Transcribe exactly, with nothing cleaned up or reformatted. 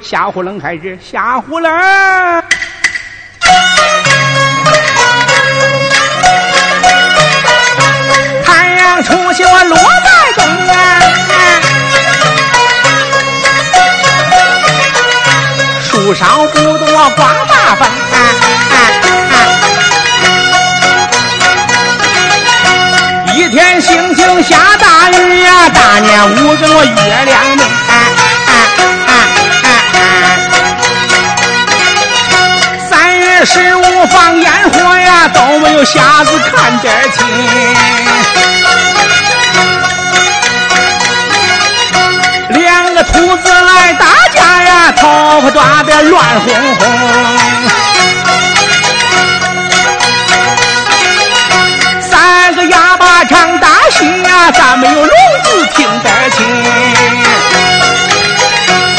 吓唬冷还是吓唬冷？太阳出去我落在东啊，树梢不动我刮大风啊啊啊！一天星星下大雨呀、啊，大年五更我月亮明啊啊啊啊啊！三月十五放烟火呀，都没有瞎子看点清。两个兔子来打架呀，头发抓得乱哄哄。三个哑巴唱大戏呀，咱没有聋子听得清。